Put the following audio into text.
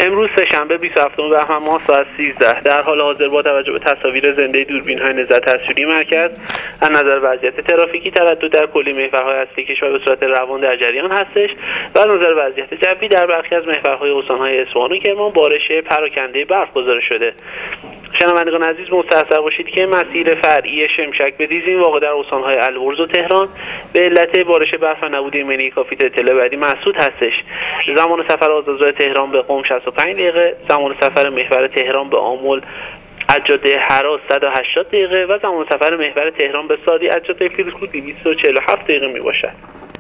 امروز سه‌شنبه 27 بهمن ماه ساعت 13 در حال حاضر با توجه به تصاویر زنده دوربین‌های نظارت تصویری مرکز از نظر وضعیت ترافیکی تردد در کلی محورهای اصلی کشور به صورت روان در جریان هستش و از نظر وضعیت جوی در برخی از محورهای استان‌های اصفهان و کرمان بارش پراکنده برف گزارش شده. شنوندگان عزیز مستحضر باشید که مسیر فرعی شمشک به دیزین واقع در استان‌های البرز و تهران به علت بارش برف و نبود ایمنی کافی تا اطلاع بعدی مسدود هستش. زمان سفر آزادراه تهران به قم 65 دقیقه، زمان سفر محور تهران به آمل از جاده هراس 180 دقیقه و زمان سفر محور تهران به سادی از جاده فیروزکوه 247 دقیقه می باشد.